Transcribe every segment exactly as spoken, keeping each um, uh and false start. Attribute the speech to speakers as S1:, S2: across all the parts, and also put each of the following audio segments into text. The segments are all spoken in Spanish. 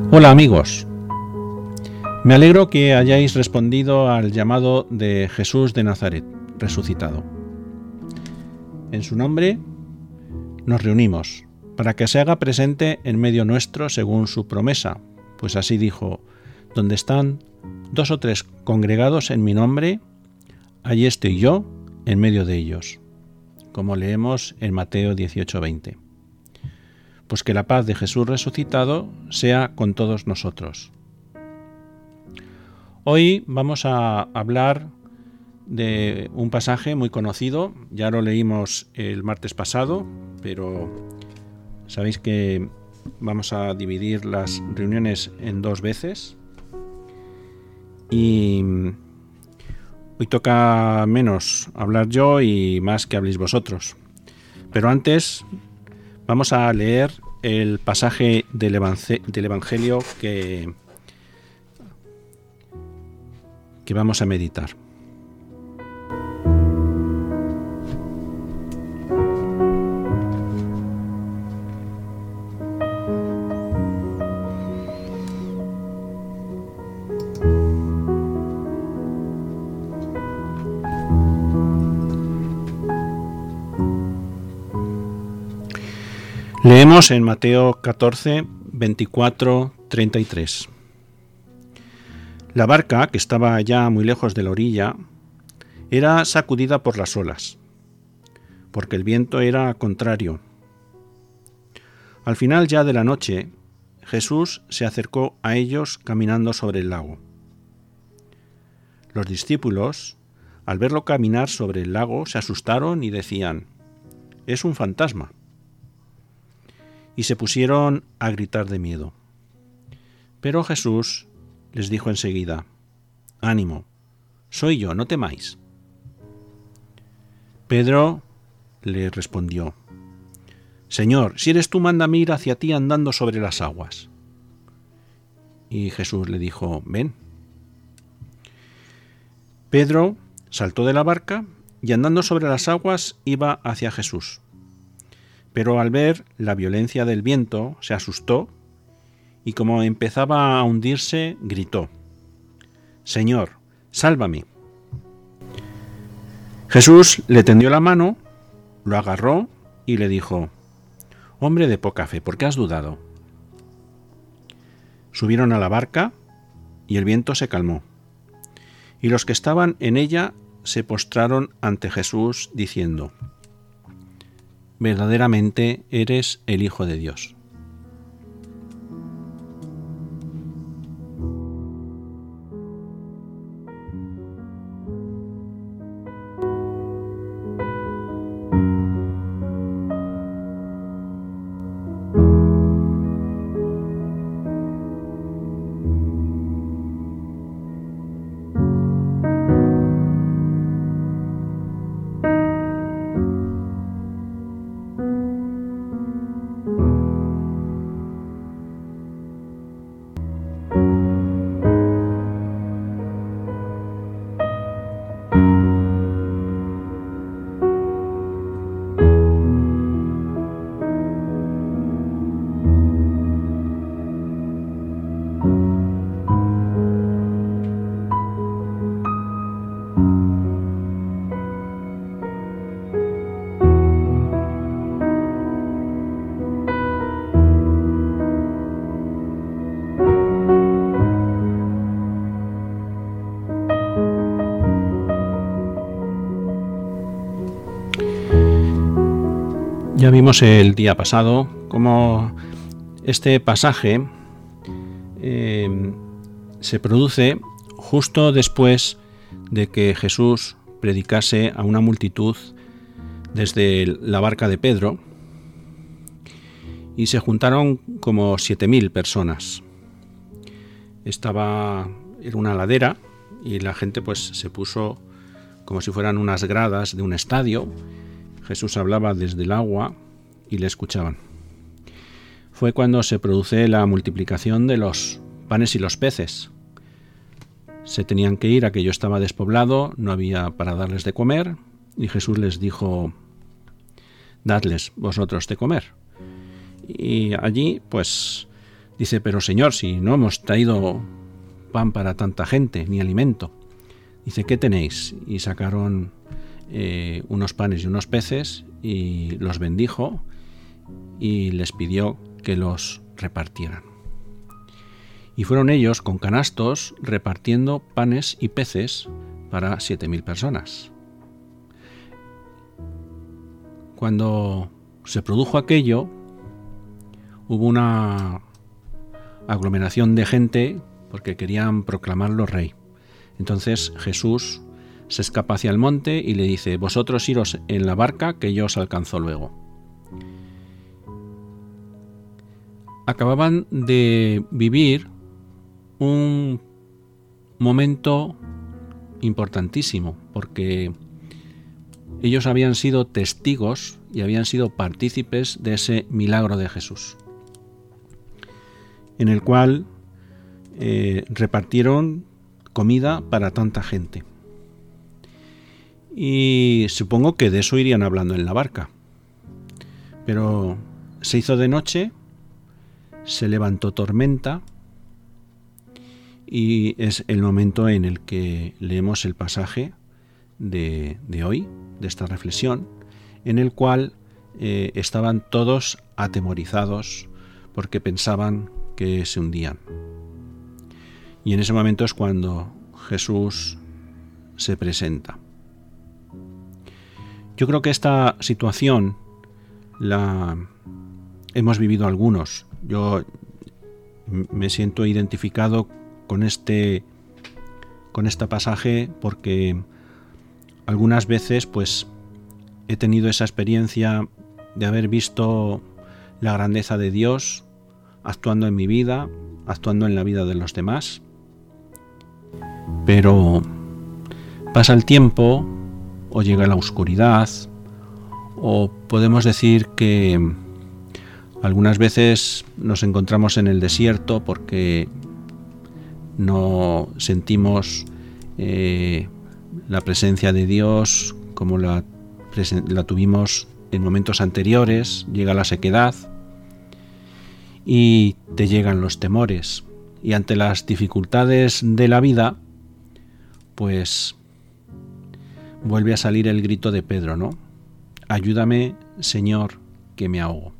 S1: Hola amigos, me alegro que hayáis respondido al llamado de Jesús de Nazaret, resucitado. En su nombre nos reunimos para que se haga presente en medio nuestro según su promesa, pues así dijo: donde están dos o tres congregados en mi nombre, allí estoy yo en medio de ellos, como leemos en Mateo dieciocho veinte. Pues que la paz de Jesús resucitado sea con todos nosotros. Hoy vamos a hablar de un pasaje muy conocido, ya lo leímos el martes pasado, pero sabéis que vamos a dividir las reuniones en dos veces y hoy toca menos hablar yo y más que habléis vosotros. Pero antes vamos a leer el pasaje del, evangel- del Evangelio que, que vamos a meditar. Leemos en Mateo catorce, veinticuatro, treinta y tres. La barca, que estaba ya muy lejos de la orilla, era sacudida por las olas, porque el viento era contrario. Al final ya de la noche, Jesús se acercó a ellos caminando sobre el lago. Los discípulos, al verlo caminar sobre el lago, se asustaron y decían: «Es un fantasma». Y se pusieron a gritar de miedo. Pero Jesús les dijo enseguida: «Ánimo, soy yo, no temáis». Pedro le respondió: «Señor, si eres tú, mándame ir hacia ti andando sobre las aguas». Y Jesús le dijo: «Ven». Pedro saltó de la barca y andando sobre las aguas iba hacia Jesús. Pero al ver la violencia del viento se asustó y como empezaba a hundirse, gritó: «Señor, sálvame». Jesús le tendió la mano, lo agarró y le dijo: «Hombre de poca fe, ¿por qué has dudado?». Subieron a la barca y el viento se calmó. Y los que estaban en ella se postraron ante Jesús diciendo: «Verdaderamente eres el Hijo de Dios». Ya vimos el día pasado cómo este pasaje eh, se produce justo después de que Jesús predicase a una multitud desde la barca de Pedro y se juntaron como siete mil personas. Estaba en una ladera y la gente pues se puso como si fueran unas gradas de un estadio. Jesús hablaba desde el agua y le escuchaban. Fue cuando se produce la multiplicación de los panes y los peces. Se tenían que ir, aquello estaba despoblado, no había para darles de comer, y Jesús les dijo: «Dadles vosotros de comer». Y allí, pues, Dice, pero Señor, si no hemos traído pan para tanta gente, ni alimento. Dice, ¿qué tenéis? Y sacaron eh, unos panes y unos peces y los bendijo y les pidió que los repartieran. Y fueron ellos con canastos repartiendo panes y peces para siete mil personas. Cuando se produjo aquello, hubo una aglomeración de gente porque querían proclamarlo rey. Entonces Jesús se escapa hacia el monte y le dice, vosotros iros en la barca que yo os alcanzo luego. Acababan de vivir un momento importantísimo porque ellos habían sido testigos y habían sido partícipes de ese milagro de Jesús, en el cual eh, repartieron comida para tanta gente. Y supongo que de eso irían hablando en la barca. Pero se hizo de noche, se levantó tormenta y es el momento en el que leemos el pasaje de, de hoy, de esta reflexión, en el cual eh, estaban todos atemorizados porque pensaban que se hundían. Y en ese momento es cuando Jesús se presenta. Yo creo que esta situación la hemos vivido algunos. Yo me siento identificado con este con este pasaje porque algunas veces pues he tenido esa experiencia de haber visto la grandeza de Dios actuando en mi vida, actuando en la vida de los demás. Pero pasa el tiempo o llega la oscuridad o podemos decir que algunas veces nos encontramos en el desierto porque no sentimos eh, la presencia de Dios como la, la tuvimos en momentos anteriores, llega la sequedad y te llegan los temores. Y ante las dificultades de la vida, pues vuelve a salir el grito de Pedro, ¿no? Ayúdame, Señor, que me ahogo.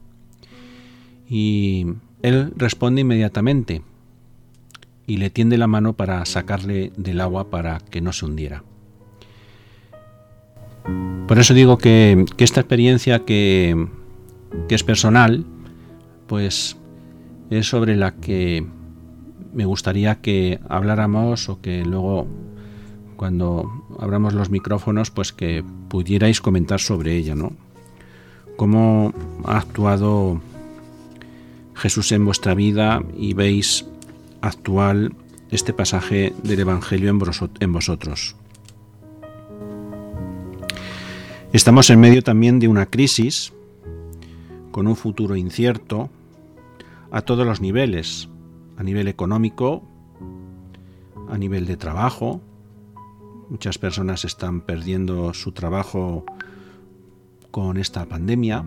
S1: Y él responde inmediatamente y le tiende la mano para sacarle del agua para que no se hundiera. Por eso digo que, que esta experiencia que, que es personal, pues es sobre la que me gustaría que habláramos o que luego cuando abramos los micrófonos pues que pudierais comentar sobre ella, ¿no? Cómo ha actuado Jesús en vuestra vida y veis actual este pasaje del Evangelio en vosotros. Estamos en medio también de una crisis con un futuro incierto a todos los niveles, a nivel económico, a nivel de trabajo. Muchas personas están perdiendo su trabajo con esta pandemia.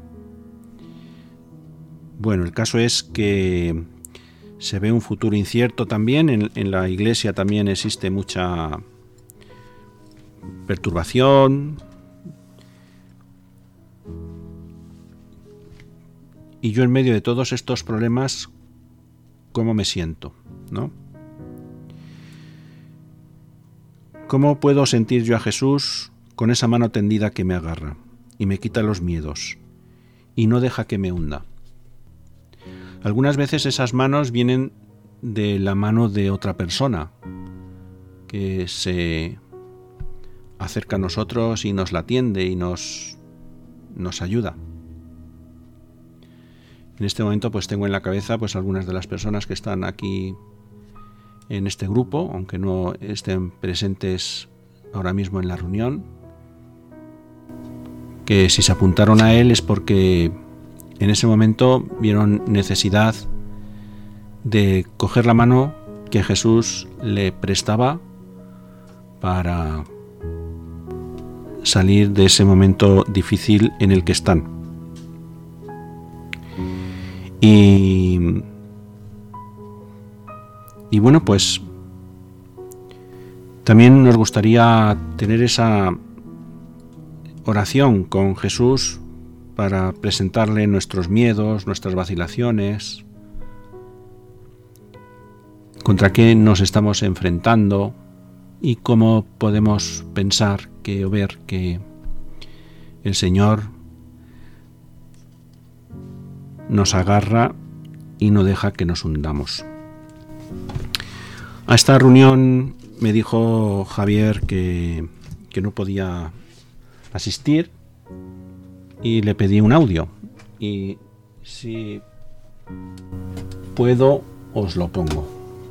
S1: Bueno, el caso es que se ve un futuro incierto también. En, en la Iglesia también existe mucha perturbación. Y yo en medio de todos estos problemas, ¿cómo me siento? ¿No? ¿Cómo puedo sentir yo a Jesús con esa mano tendida que me agarra y me quita los miedos y no deja que me hunda? Algunas veces esas manos vienen de la mano de otra persona que se acerca a nosotros y nos la tiende y nos, nos ayuda. En este momento pues tengo en la cabeza pues algunas de las personas que están aquí en este grupo, aunque no estén presentes ahora mismo en la reunión, que si se apuntaron a él es porque en ese momento vieron necesidad de coger la mano que Jesús le prestaba para salir de ese momento difícil en el que están. Y Y bueno, pues también nos gustaría tener esa oración con Jesús para presentarle nuestros miedos, nuestras vacilaciones, contra qué nos estamos enfrentando y cómo podemos pensar que o ver que el Señor nos agarra y no deja que nos hundamos. A esta reunión me dijo Javier que, que no podía asistir y le pedí un audio. Y si puedo, os lo pongo.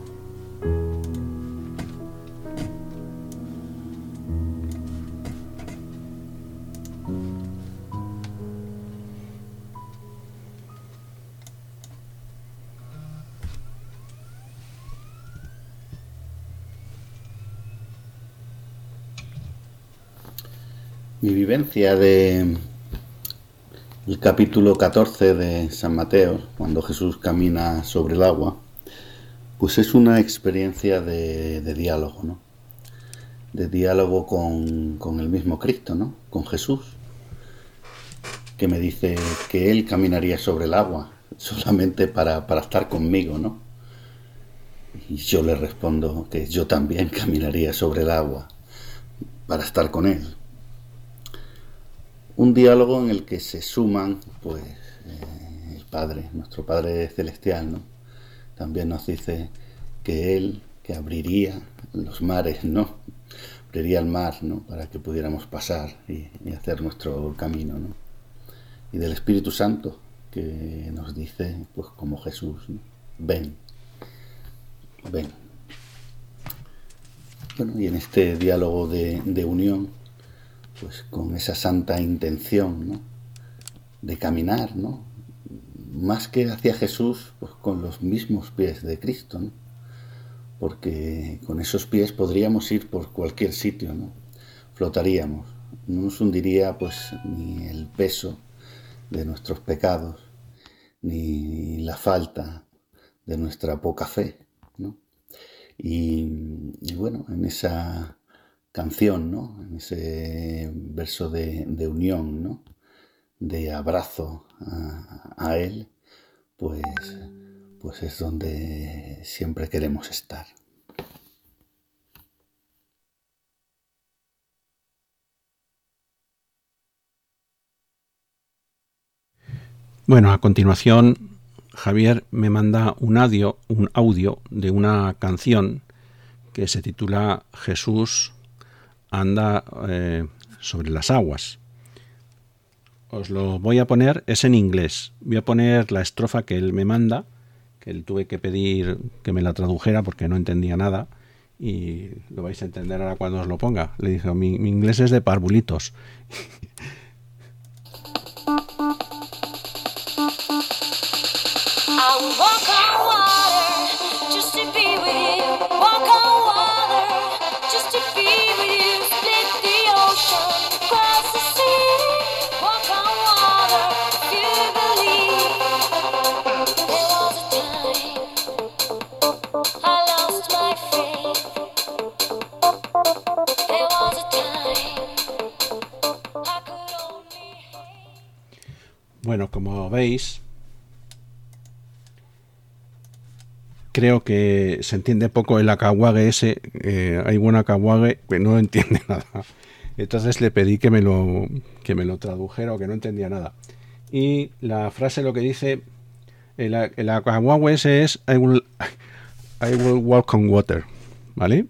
S2: Mi vivencia de el capítulo catorce de San Mateo, cuando Jesús camina sobre el agua, pues es una experiencia de, de diálogo, ¿no? De diálogo con, con el mismo Cristo, ¿no? Con Jesús, que me dice que Él caminaría sobre el agua solamente para, para estar conmigo, ¿no? Y yo le respondo que yo también caminaría sobre el agua para estar con Él. Un diálogo en el que se suman, pues, eh, el Padre, nuestro Padre Celestial, ¿no? También nos dice que Él, que abriría los mares, ¿no? Abriría el mar, ¿no? Para que pudiéramos pasar y, y hacer nuestro camino, ¿no? Y del Espíritu Santo, que nos dice, pues, como Jesús, ¿no? Ven, ven. Bueno, y en este diálogo de, de unión, pues con esa santa intención, ¿no? De caminar, ¿no? Más que hacia Jesús, pues con los mismos pies de Cristo, ¿no? Porque con esos pies podríamos ir por cualquier sitio, ¿no? Flotaríamos, no nos hundiría pues ni el peso de nuestros pecados, ni la falta de nuestra poca fe, ¿no? Y, y bueno, en esa canción, ¿no? En ese verso de, de unión, ¿no? De abrazo a, a Él, pues, pues es donde siempre queremos estar.
S1: Bueno, a continuación Javier me manda un audio, un audio de una canción que se titula Jesús anda eh, sobre las aguas. Os lo voy a poner, es en inglés. Voy a poner la estrofa que él me manda, que él tuve que pedir que me la tradujera porque no entendía nada, y lo vais a entender ahora cuando os lo ponga. Le dije, mi, mi inglés es de parvulitos. Bueno, como veis, creo que se entiende poco el acahuague ese. Eh, hay buen acahuague que no entiende nada. Entonces le pedí que me lo que me lo tradujera o que no entendía nada. Y la frase lo que dice, el, el acahuague ese es I will, I will walk on water, ¿vale?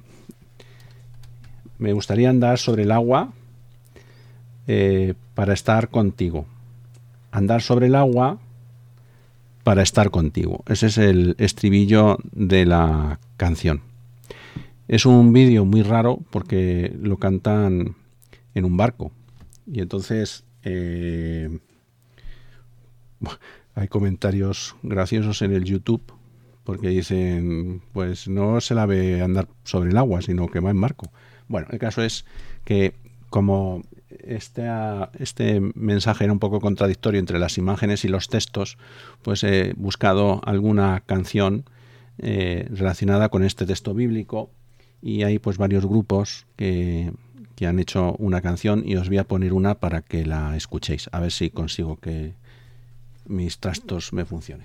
S1: Me gustaría andar sobre el agua eh, para estar contigo. Andar sobre el agua para estar contigo. Ese es el estribillo de la canción. Es un vídeo muy raro porque lo cantan en un barco. Y entonces eh, hay comentarios graciosos en el YouTube porque dicen, pues no se la ve andar sobre el agua, sino que va en barco. Bueno, el caso es que como este, este mensaje era un poco contradictorio entre las imágenes y los textos, pues he buscado alguna canción eh, relacionada con este texto bíblico, y hay pues varios grupos que, que han hecho una canción, y os voy a poner una para que la escuchéis, a ver si consigo que mis trastos me funcionen.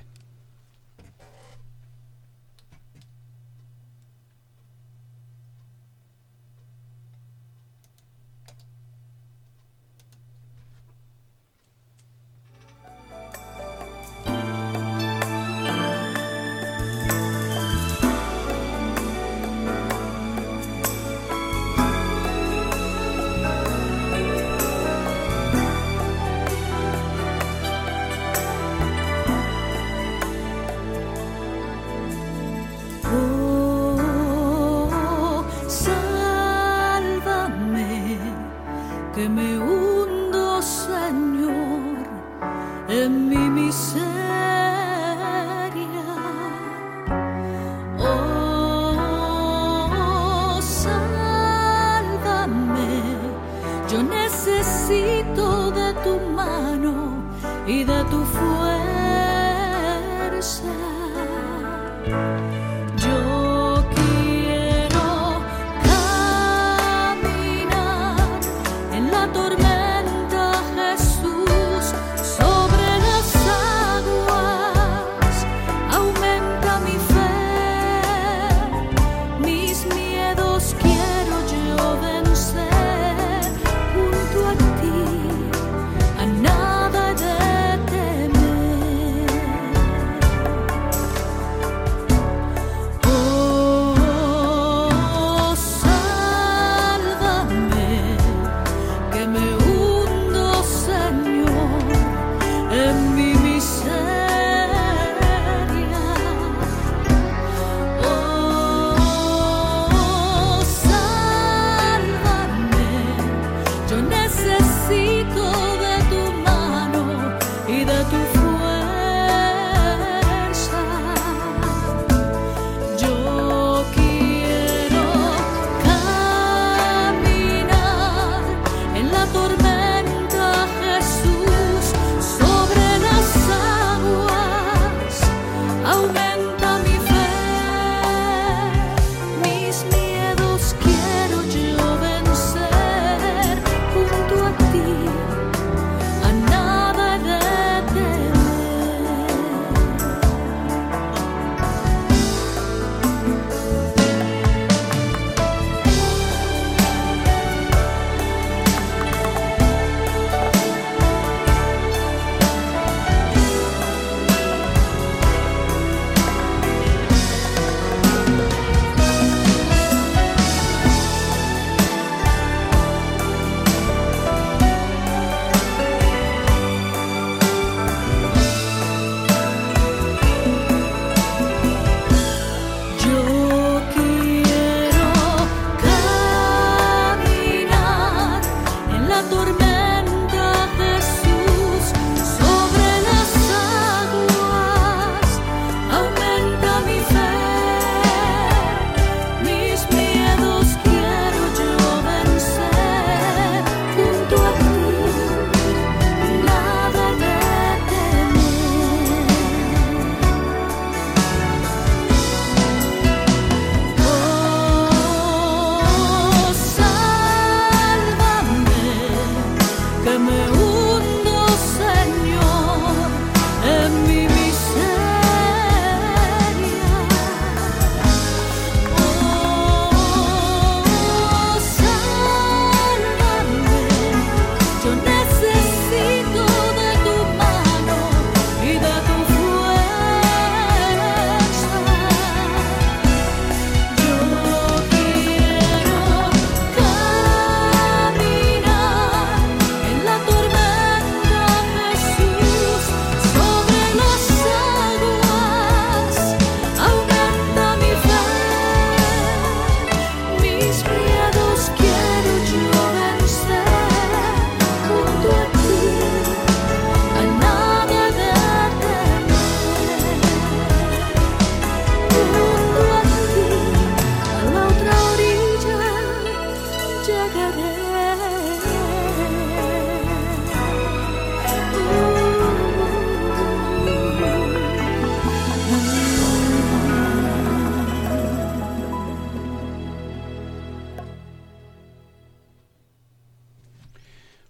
S3: Caminar en la tormenta.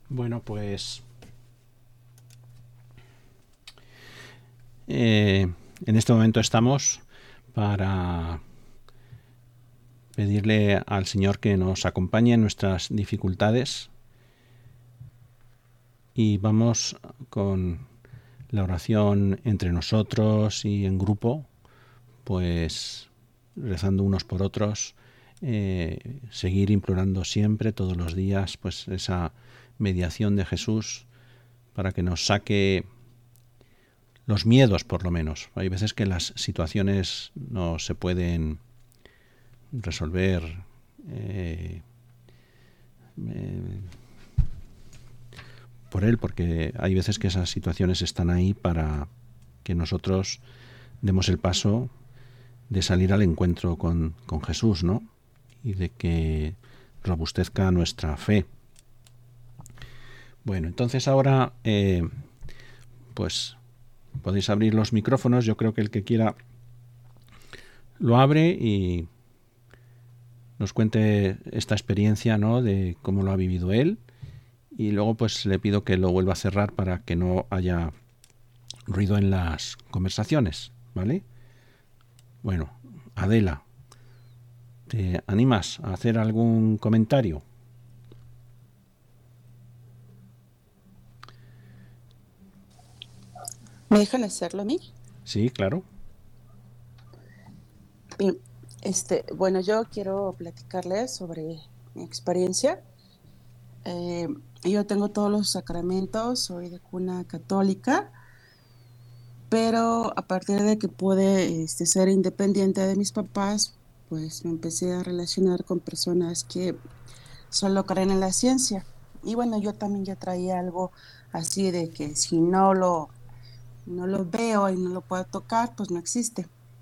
S1: Bueno, pues eh, en este momento estamos para pedirle al Señor que nos acompañe en nuestras dificultades, y vamos con la oración entre nosotros y en grupo, pues rezando unos por otros, eh, seguir implorando siempre, todos los días, pues esa mediación de Jesús para que nos saque los miedos, por lo menos. Hay veces que las situaciones no se pueden resolver eh, eh, por él, porque hay veces que esas situaciones están ahí para que nosotros demos el paso de salir al encuentro con, con Jesús, ¿no? Y de que robustezca nuestra fe. Bueno, entonces ahora eh, pues podéis abrir los micrófonos. Yo creo que el que quiera lo abre y nos cuente esta experiencia, ¿no?, de cómo lo ha vivido él, y luego pues le pido que lo vuelva a cerrar para que no haya ruido en las conversaciones, ¿vale? Bueno, Adela, ¿te animas a hacer algún comentario?
S3: ¿Me dejan hacerlo a mí?
S1: Sí, claro.
S3: Bien, este, bueno, yo quiero platicarles sobre mi experiencia. Eh, yo tengo todos los sacramentos, soy de cuna católica, pero a partir de que pude este, ser independiente de mis papás, pues me empecé a relacionar con personas que solo creen en la ciencia. Y bueno, yo también ya traía algo así de que si no lo, no lo veo y no lo puedo tocar, pues no existe.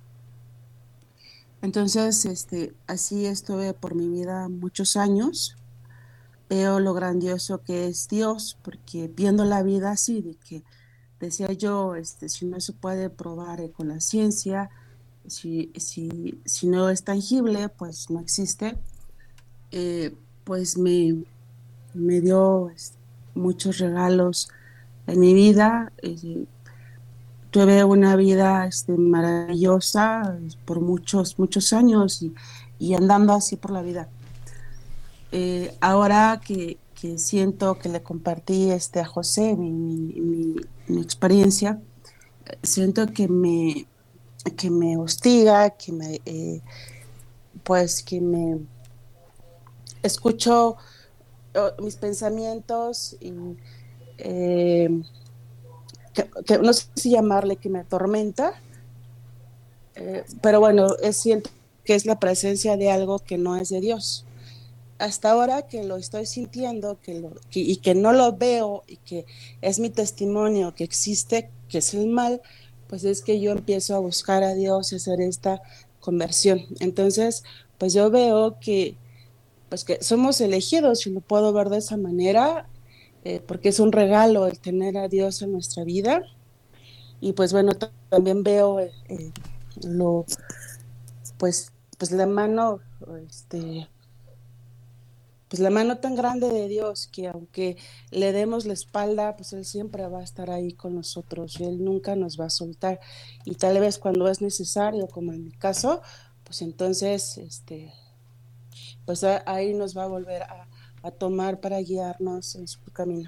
S3: Entonces, este, así estuve por mi vida muchos años. Veo lo grandioso que es Dios, porque viendo la vida así, de que decía yo, este, si no se puede probar eh, con la ciencia, si, si, si no es tangible, pues no existe, eh, pues me, me dio este, muchos regalos en mi vida. Eh, tuve una vida este, maravillosa eh, por muchos, muchos años y, y andando así por la vida. Eh, ahora que, que siento que le compartí este, a José mi, mi, mi, mi experiencia, siento que me, que me hostiga, que me, eh, pues que me escucho oh, mis pensamientos y eh, que, que no sé si llamarle que me atormenta, eh, pero bueno, es, siento que es la presencia de algo que no es de Dios. Hasta ahora que lo estoy sintiendo que lo, que, y que no lo veo y que es mi testimonio que existe, que es el mal, pues es que yo empiezo a buscar a Dios y hacer esta conversión. Entonces, pues yo veo que, pues que somos elegidos, y lo puedo ver de esa manera, eh, porque es un regalo el tener a Dios en nuestra vida. Y pues bueno, t- también veo eh, lo, pues, pues la mano, este... pues la mano tan grande de Dios que aunque le demos la espalda, pues Él siempre va a estar ahí con nosotros y Él nunca nos va a soltar. Y tal vez cuando es necesario, como en mi caso, pues entonces, este, pues a- ahí nos va a volver a, a tomar para guiarnos en su camino.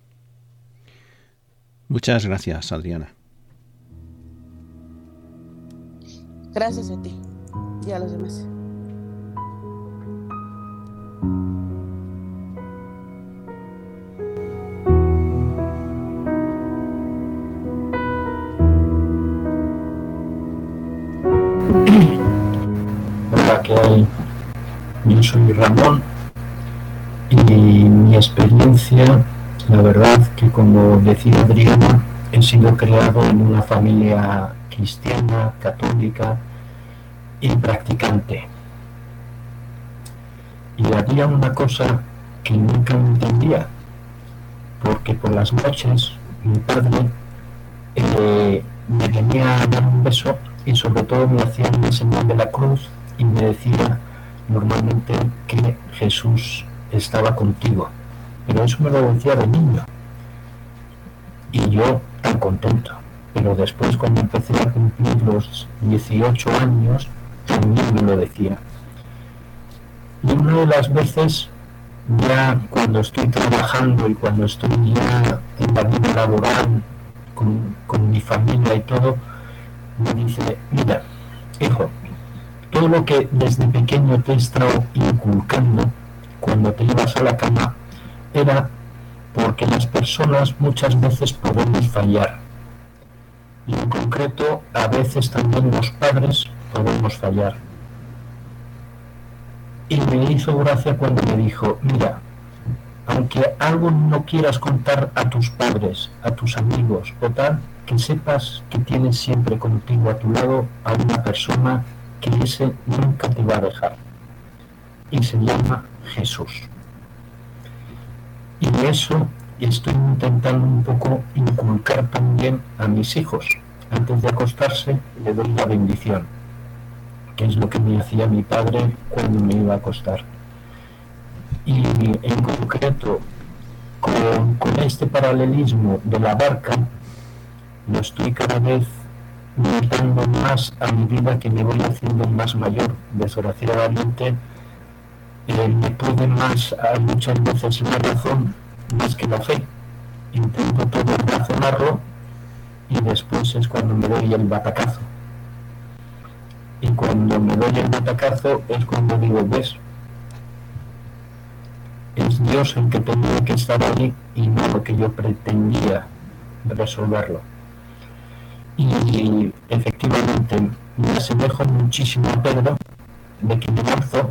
S1: Muchas gracias, Adriana.
S3: Gracias a ti y a los demás.
S4: Hola, ¿qué hay? Yo soy Ramón y mi experiencia, la verdad que como decía Adriana, he sido criado en una familia cristiana, católica y practicante. Y había una cosa que nunca entendía, porque por las noches mi padre eh, me venía a dar un beso y sobre todo me hacía el señal de la cruz y me decía normalmente que Jesús estaba contigo. pero eso me lo decía de niño. Y yo tan contento. Pero después, cuando empecé a cumplir los dieciocho años, también me lo decía. Y una de las veces, ya cuando estoy trabajando y cuando estoy ya en la vida laboral, con, con mi familia y todo, me dice: mira, hijo, todo lo que desde pequeño te he estado inculcando cuando te ibas a la cama era porque las personas muchas veces podemos fallar. Y en concreto, a veces también los padres podemos fallar. Y me hizo gracia cuando me dijo: mira, aunque algo no quieras contar a tus padres, a tus amigos o tal, que sepas que tienes siempre contigo a tu lado a una persona que ese nunca te va a dejar. Y se llama Jesús. Y eso estoy intentando un poco inculcar también a mis hijos. Antes de acostarse le doy la bendición, que es lo que me hacía mi padre cuando me iba a acostar. Y en concreto, con, con este paralelismo de la barca, lo estoy cada vez notando más a medida que me voy haciendo más mayor. Desgraciadamente, eh, me puede más, a muchas veces, la razón más que la fe. Intento todo razonarlo y después es cuando me doy el batacazo. Y cuando me doy el batacazo es cuando digo: ves, es Dios el que tenía que estar ahí y no lo que yo pretendía resolverlo. Y efectivamente me asemejo muchísimo a Pedro, de que me lanzo,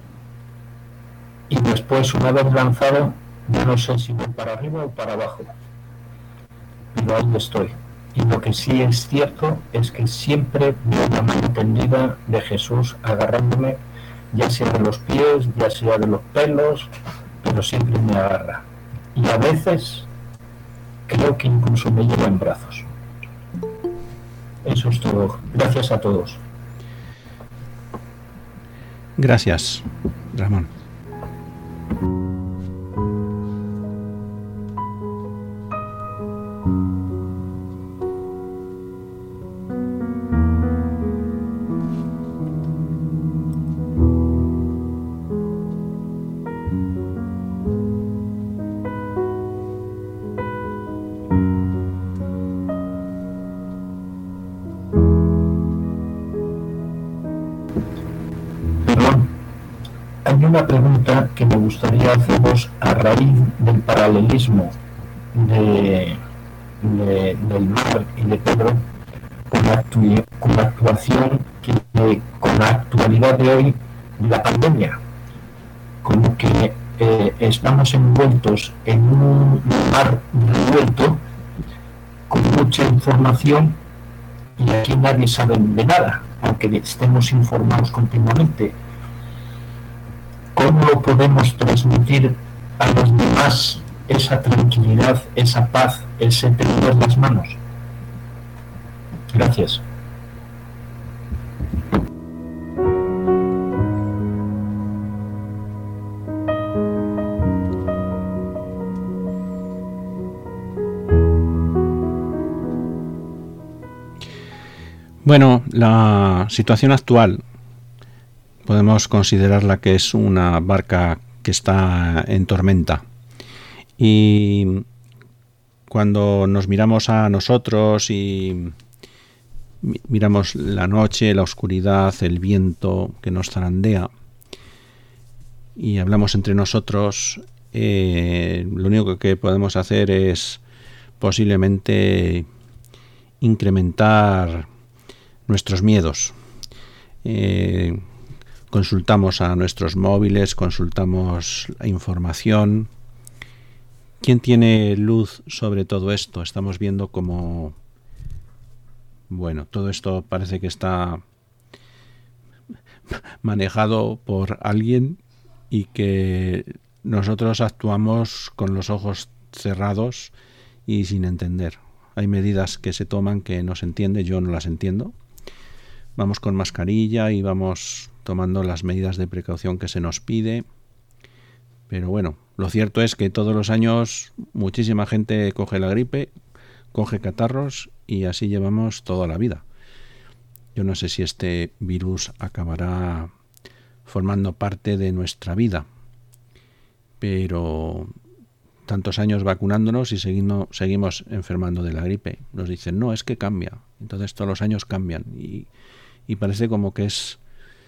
S4: y después, una vez lanzado, ya no sé si voy para arriba o para abajo, pero ahí estoy. Y lo que sí es cierto es que siempre veo una mano tendida de Jesús agarrándome, ya sea de los pies, ya sea de los pelos, pero siempre me agarra. Y a veces creo que incluso me lleva en brazos. Eso es todo. Gracias a todos.
S1: Gracias, Ramón.
S4: Una pregunta que me gustaría haceros a raíz del paralelismo de, de, del mar y de Pedro con la, actu- con la actuación que, eh, con la actualidad de hoy de la pandemia, como que eh, estamos envueltos en un mar revuelto con mucha información y aquí nadie sabe de nada, aunque estemos informados continuamente. ¿Cómo lo podemos transmitir a los demás esa tranquilidad, esa paz, ese tener las manos? Gracias.
S1: Bueno, la situación actual podemos considerarla que es una barca que está en tormenta. Y cuando nos miramos a nosotros y miramos la noche, la oscuridad, el viento que nos zarandea y hablamos entre nosotros, eh, lo único que podemos hacer es posiblemente incrementar nuestros miedos. Eh, Consultamos a nuestros móviles, consultamos la información. ¿Quién tiene luz sobre todo esto? Estamos viendo como, bueno, todo esto parece que está manejado por alguien y que nosotros actuamos con los ojos cerrados y sin entender. Hay medidas que se toman que no se entiende, yo no las entiendo. Vamos con mascarilla y vamos tomando las medidas de precaución que se nos pide, pero bueno, Lo cierto es que todos los años muchísima gente coge la gripe, coge catarros y así llevamos toda la vida. Yo no sé si este virus acabará formando parte de nuestra vida, pero tantos años vacunándonos y seguimos, seguimos enfermando de la gripe. Nos dicen, no, es que cambia. Entonces todos los años cambian y, y parece como que es,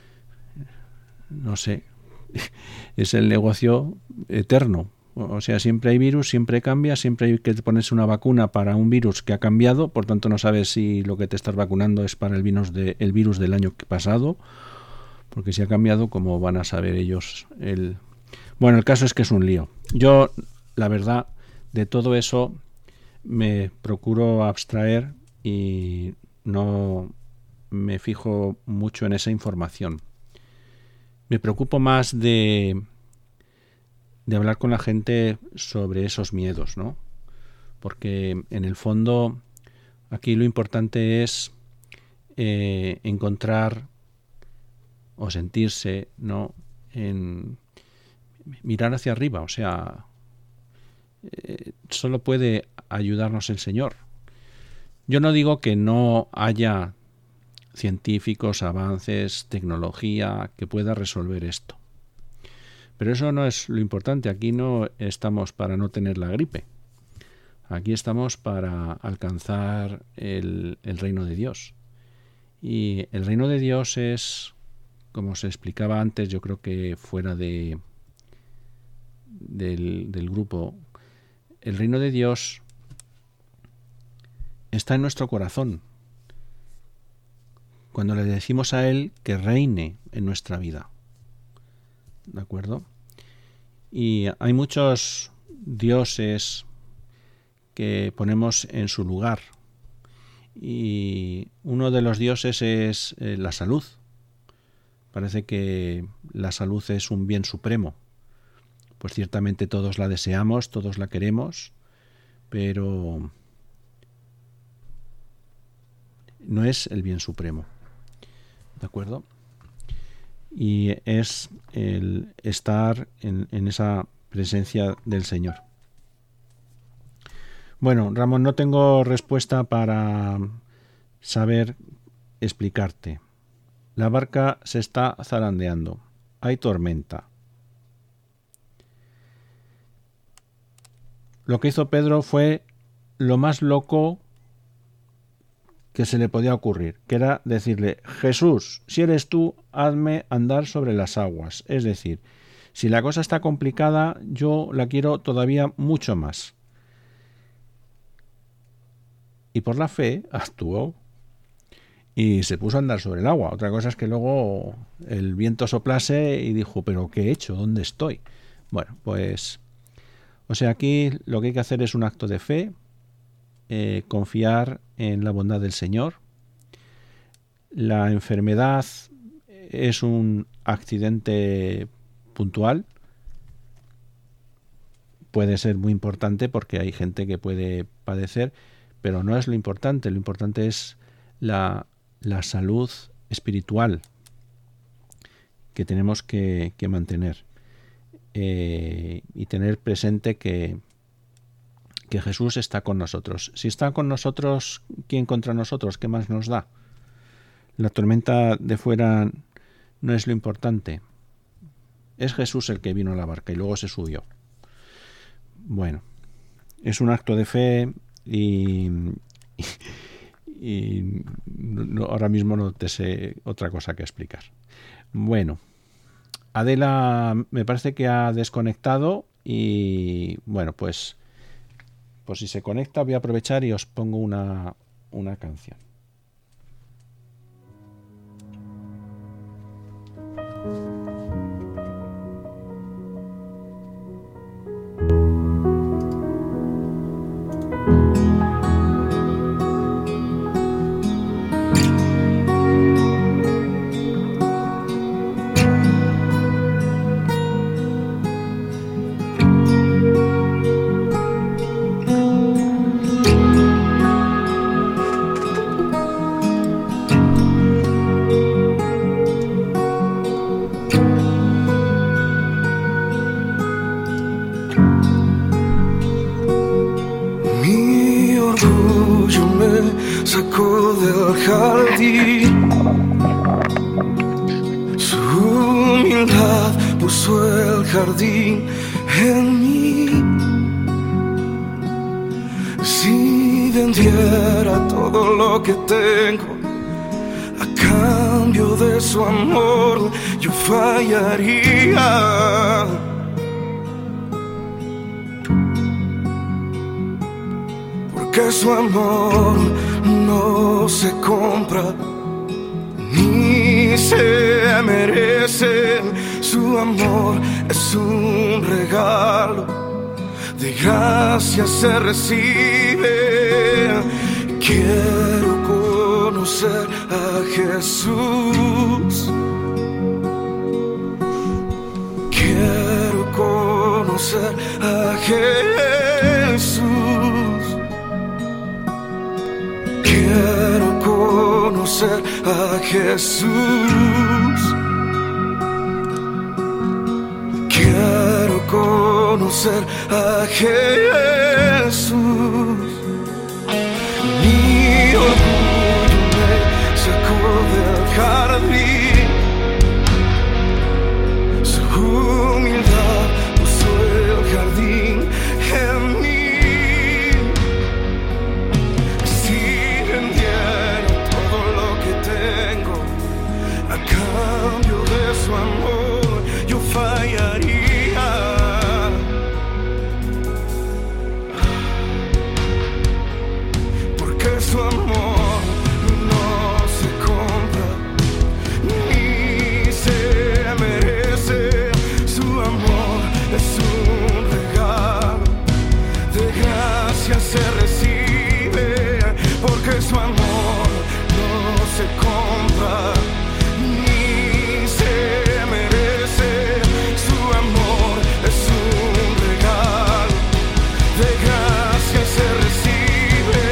S1: no sé, es el negocio eterno. O sea, siempre hay virus, siempre cambia, siempre hay que ponerse una vacuna para un virus que ha cambiado, por tanto no sabes si lo que te estás vacunando es para el virus, de, el virus del año pasado, porque si ha cambiado, ¿cómo van a saber ellos? El... Bueno, el caso es que es un lío. Yo, la verdad, de todo eso me procuro abstraer y no me fijo mucho en esa información. Me preocupo más de... de hablar con la gente sobre esos miedos, ¿no? Porque en el fondo aquí lo importante es eh, encontrar o sentirse, ¿no? En mirar hacia arriba, o sea, eh, solo puede ayudarnos el Señor. Yo no digo que no haya científicos, avances, tecnología que pueda resolver esto. Pero eso no es lo importante. Aquí no estamos para no tener la gripe. Aquí estamos para alcanzar el, el reino de Dios. Y el reino de Dios es, como se explicaba antes, yo creo que fuera de del, del grupo, el reino de Dios está en nuestro corazón. Cuando le decimos a Él que reine en nuestra vida. ¿De acuerdo? Y hay muchos dioses que ponemos en su lugar. Y uno de los dioses es eh, la salud. Parece que la salud es un bien supremo. Pues ciertamente todos la deseamos, todos la queremos, pero no es el bien supremo. ¿De acuerdo? Y es el estar en, en esa presencia del Señor. Bueno, Ramón, no tengo respuesta para saber explicarte. La barca se está zarandeando. Hay tormenta. Lo que hizo Pedro fue lo más loco que se le podía ocurrir, que era decirle, Jesús, si eres tú, hazme andar sobre las aguas. Es decir, si la cosa está complicada, yo la quiero todavía mucho más. Y por la fe actuó y se puso a andar sobre el agua. Otra cosa es que luego el viento soplase y dijo, ¿pero qué he hecho? ¿Dónde estoy? Bueno, pues, o sea, aquí lo que hay que hacer es un acto de fe, eh, confiar en la bondad del Señor. La enfermedad es un accidente puntual. Puede ser muy importante porque hay gente que puede padecer, pero no es lo importante. Lo importante es la, la salud espiritual que tenemos que, que mantener eh, y tener presente que, que Jesús está con nosotros. Si está con nosotros, ¿quién contra nosotros? ¿Qué más nos da? La tormenta de fuera no es lo importante. Es Jesús el que vino a la barca y luego se subió. Bueno, es un acto de fe y, y, y no, ahora mismo no te sé otra cosa que explicar. Bueno, Adela me parece que ha desconectado y bueno, pues, pues si se conecta voy a aprovechar y os pongo una, una canción.
S5: sacó del jardín. Su humildad puso el jardín en mí. Si vendiera todo lo que tengo a cambio de su amor, yo fallaría. Porque su amor no se compra ni se merece. Su amor es un regalo, de gracia se recibe. Quiero conocer a Jesús. Quiero conocer a Jesús. Quiero conocer a Jesús. Quiero conocer a Jesús. Mi orgullo me sacó del jardín. Su humildad puso el jardín en mí. Si vendiera todo lo que tengo a cambio de su amor, yo fallaría. Porque su amor no se compra ni se merece. Su amor es un regalo, de gracia se recibe. Porque su amor no se compra ni se merece. Su amor es un regalo, de gracia se recibe.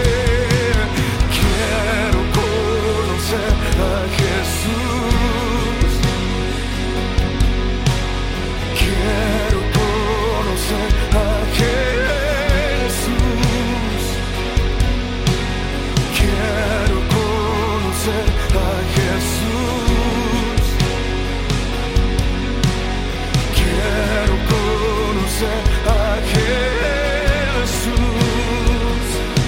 S5: Quiero conocer a Jesús. Quiero conocer a Jesús. Quiero conocer a Jesús. Quiero conocer a Jesús.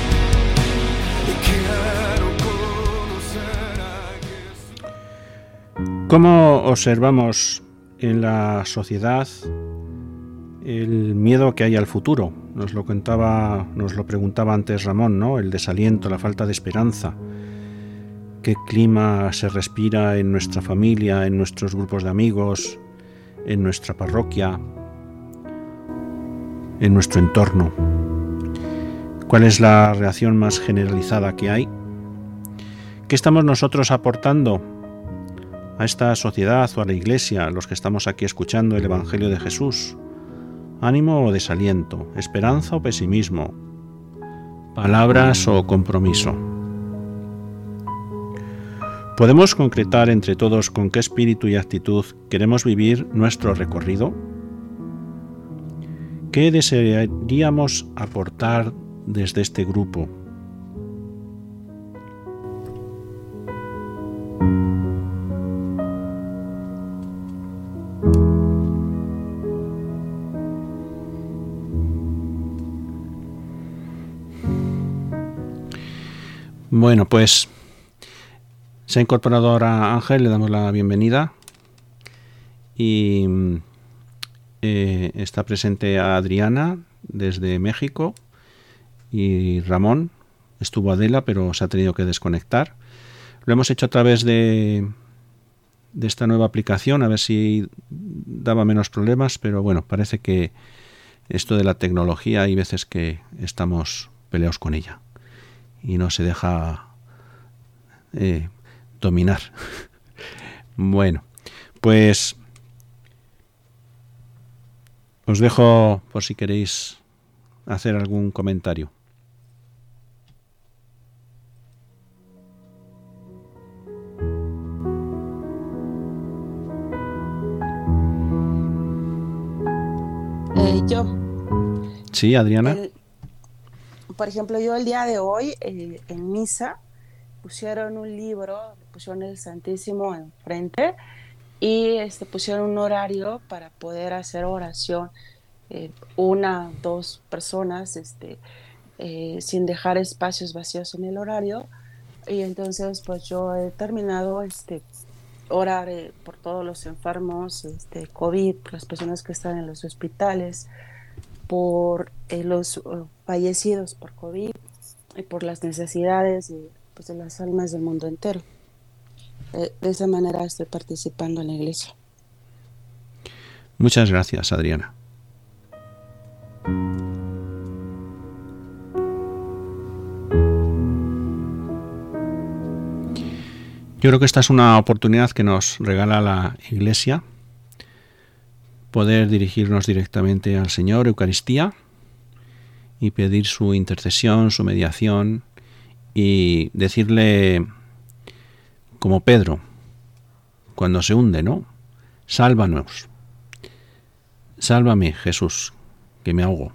S5: Quiero conocer a Jesús.
S1: ¿Cómo observamos en la sociedad el miedo que hay al futuro? Nos lo contaba, nos lo preguntaba antes Ramón, ¿no? El desaliento, la falta de esperanza. ¿Qué clima se respira en nuestra familia, en nuestros grupos de amigos, en nuestra parroquia, en nuestro entorno? ¿Cuál es la reacción más generalizada que hay? ¿Qué estamos nosotros aportando a esta sociedad o a la Iglesia, los que estamos aquí escuchando el Evangelio de Jesús? ¿Ánimo o desaliento? ¿Esperanza o pesimismo? ¿Palabras o compromiso? ¿Podemos concretar entre todos con qué espíritu y actitud queremos vivir nuestro recorrido? ¿Qué desearíamos aportar desde este grupo? Bueno, pues se ha incorporado ahora Ángel, le damos la bienvenida. Y eh, está presente a Adriana desde México. Y Ramón, estuvo Adela, pero se ha tenido que desconectar. Lo hemos hecho a través de, de esta nueva aplicación, a ver si daba menos problemas, pero bueno, parece que esto de la tecnología hay veces que estamos peleados con ella y no se deja eh, dominar. Bueno, pues os dejo por si queréis hacer algún comentario.
S3: Eh, yo.
S1: Sí, Adriana.
S3: El, por ejemplo, yo el día de hoy eh, en misa pusieron un libro, pusieron el Santísimo enfrente y este, pusieron un horario para poder hacer oración, eh, una, dos personas, este, eh, sin dejar espacios vacíos en el horario. Y entonces pues yo he terminado este, orar eh, por todos los enfermos, este, COVID, por las personas que están en los hospitales, por eh, los uh, fallecidos por COVID y por las necesidades de, pues, de las almas del mundo entero. Eh, de esa manera estoy participando en la iglesia.
S1: Muchas gracias, Adriana. Yo creo que esta es una oportunidad que nos regala la Iglesia, poder dirigirnos directamente al Señor, Eucaristía, y pedir su intercesión, su mediación, y decirle, como Pedro, cuando se hunde, ¿no? Sálvanos. Sálvame, Jesús, que me ahogo.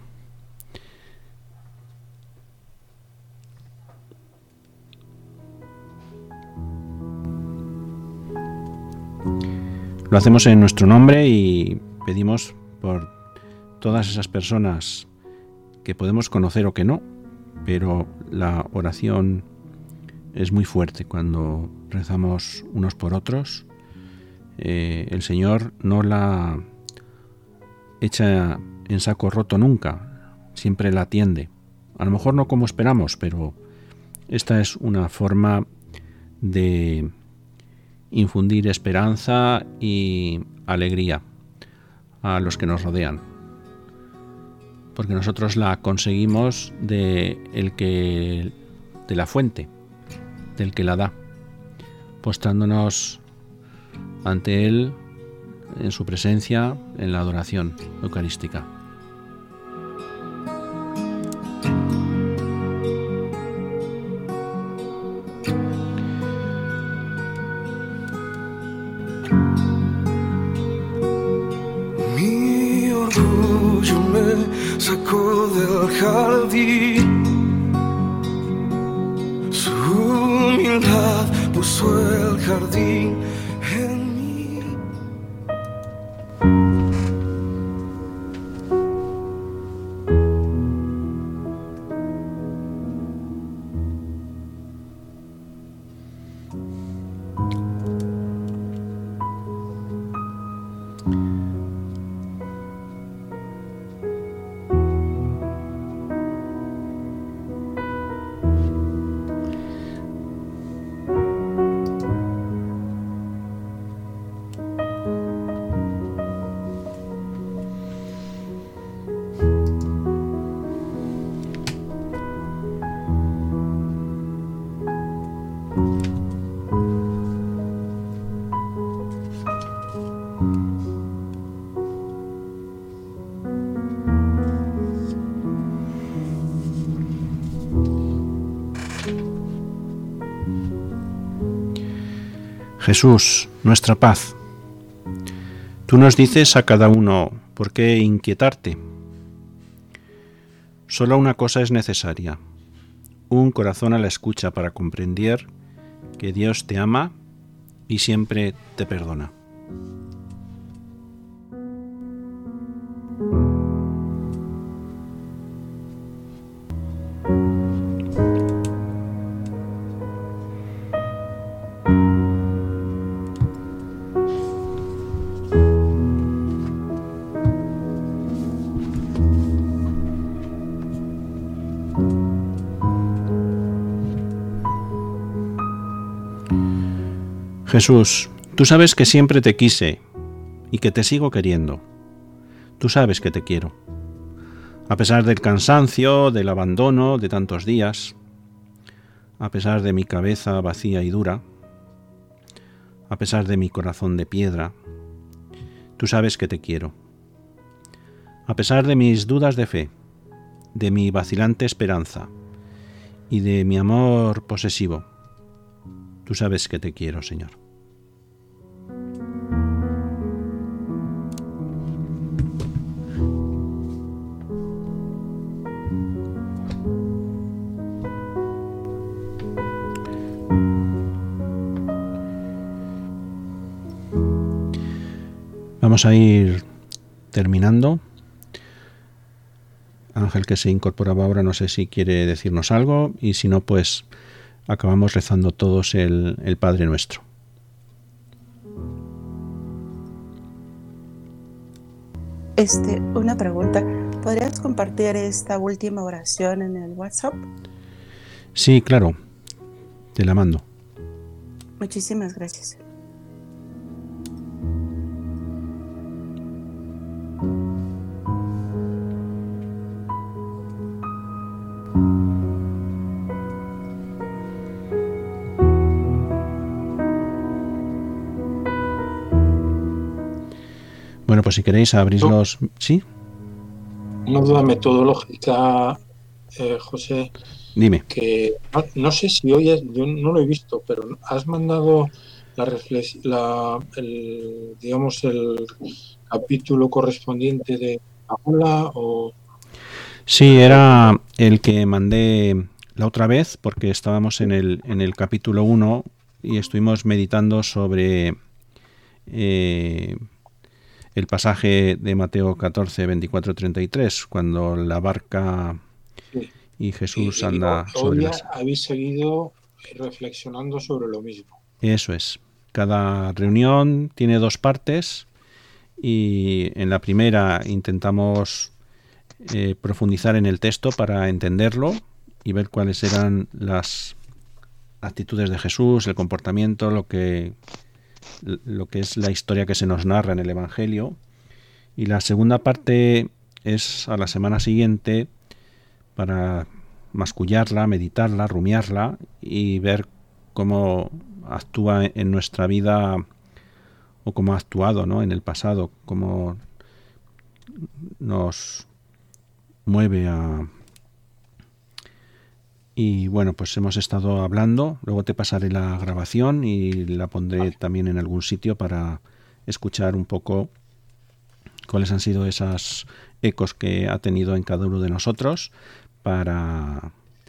S1: Lo hacemos en nuestro nombre y pedimos por todas esas personas que podemos conocer o que no, pero la oración es muy fuerte cuando rezamos unos por otros. Eh, el Señor no la echa en saco roto nunca, siempre la atiende. A lo mejor no como esperamos, pero esta es una forma de infundir esperanza y alegría a los que nos rodean, porque nosotros la conseguimos de el que de la fuente, del que la da, postrándonos ante él en su presencia en la adoración eucarística.
S5: Sacó del jardín, su humildad puso el jardín en mí.
S1: Jesús, nuestra paz. Tú nos dices a cada uno, ¿por qué inquietarte? Solo una cosa es necesaria, un corazón a la escucha para comprender que Dios te ama y siempre te perdona. Jesús, tú sabes que siempre te quise y que te sigo queriendo. Tú sabes que te quiero. A pesar del cansancio, del abandono de tantos días, a pesar de mi cabeza vacía y dura, a pesar de mi corazón de piedra, tú sabes que te quiero. A pesar de mis dudas de fe, de mi vacilante esperanza y de mi amor posesivo, tú sabes que te quiero, Señor. vamos a ir terminando. Ángel, que se incorporaba ahora, no sé si quiere decirnos algo, y si no, pues acabamos rezando todos el, el Padre Nuestro.
S3: Este, una pregunta. ¿Podrías compartir esta última oración en el WhatsApp?
S1: Sí, claro. Te la mando.
S3: Muchísimas gracias.
S1: Bueno, pues si queréis abrís
S4: No.
S1: los... ¿Sí?
S4: Una duda metodológica, eh, José,
S1: Dime.
S4: que no, no sé si hoy, es, yo no lo he visto, pero has mandado la, reflex, la el, digamos, el capítulo correspondiente de Paula o...
S1: Sí, era el que mandé la otra vez, porque estábamos en el, en el capítulo uno y estuvimos meditando sobre eh, el pasaje de Mateo catorce, veinticuatro, treinta y tres, cuando la barca
S4: Sí.
S1: y Jesús
S4: Y, y
S1: anda
S4: hoy
S1: sobre
S4: ya
S1: las...
S4: habéis seguido reflexionando sobre lo mismo.
S1: Eso es. Cada reunión tiene dos partes y en la primera intentamos eh, profundizar en el texto para entenderlo y ver cuáles eran las actitudes de Jesús, el comportamiento, lo que, lo que es la historia que se nos narra en el Evangelio. Y la segunda parte es a la semana siguiente para mascullarla, meditarla, rumiarla y ver cómo actúa en nuestra vida o cómo ha actuado, ¿no?, en el pasado, cómo nos mueve a... Y bueno, pues hemos estado hablando, luego te pasaré la grabación y la pondré también en algún sitio para escuchar un poco cuáles han sido esos ecos que ha tenido en cada uno de nosotros para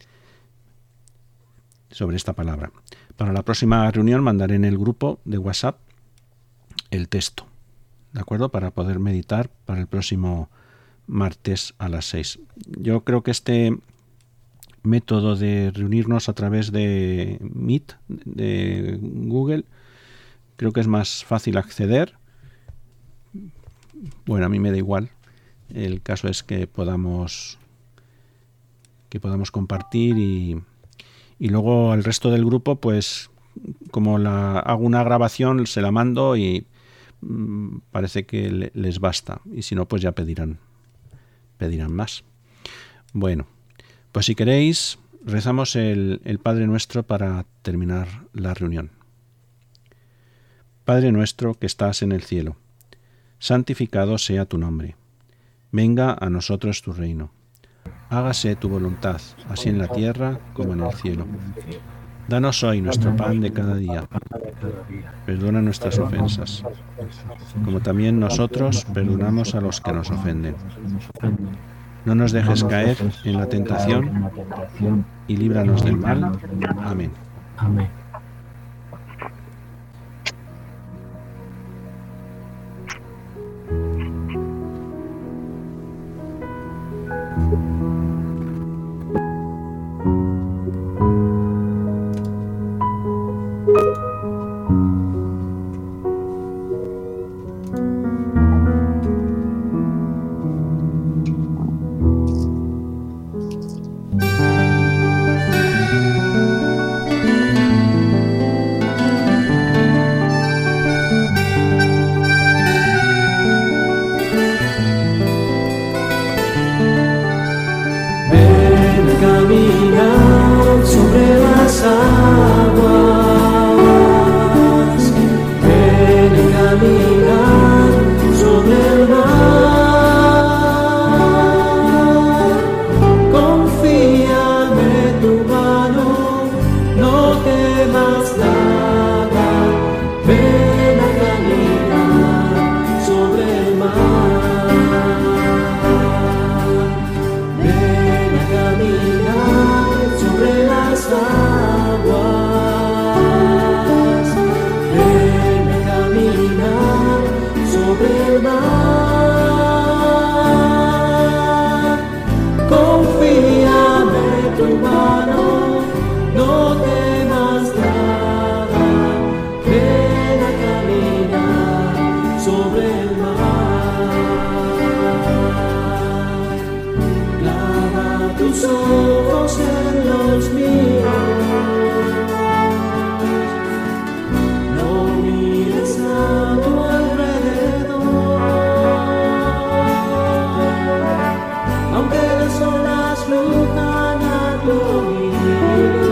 S1: sobre esta palabra. Para la próxima reunión mandaré en el grupo de WhatsApp el texto, ¿de acuerdo? Para poder meditar para el próximo martes a las seis. Yo creo que este método de reunirnos a través de Meet, de Google, creo que es más fácil acceder. Bueno, a mí me da igual. El caso es que podamos que podamos compartir y, y luego al resto del grupo, pues como la hago una grabación, se la mando y mmm, parece que le, les basta. Y si no, pues ya pedirán pedirán más. Bueno, pues si queréis, rezamos el, el Padre Nuestro para terminar la reunión. Padre nuestro que estás en el cielo, santificado sea tu nombre. Venga a nosotros tu reino. Hágase tu voluntad, así en la tierra como en el cielo. Danos hoy nuestro pan de cada día. Perdona nuestras ofensas, como también nosotros perdonamos a los que nos ofenden. No nos dejes caer en la tentación y líbranos del mal. Amén.
S4: Amén.
S6: tu mano, no temas nada, ven a caminar sobre el mar. Clava tus ojos en los míos, no mires a tu alrededor, aunque las olas fluyan a tu oído.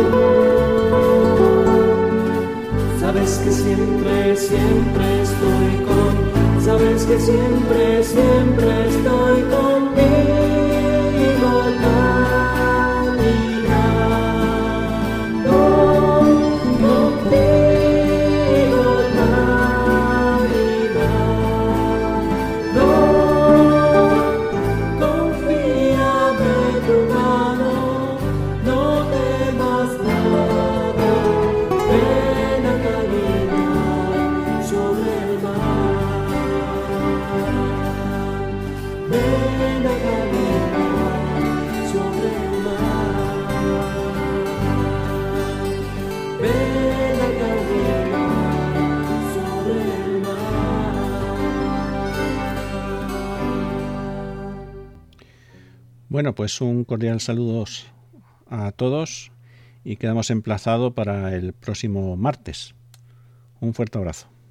S6: Sabes que siempre, siempre estoy con, sabes que siempre, siempre estoy contigo, caminando contigo, caminando. Confíame en tu mano, no temas nada, ven a caminar sobre el mar, ven a caminar sobre el mar, ven a caminar sobre el mar.
S1: Bueno, pues un cordial saludo a todos y quedamos emplazados para el próximo martes. Un fuerte abrazo.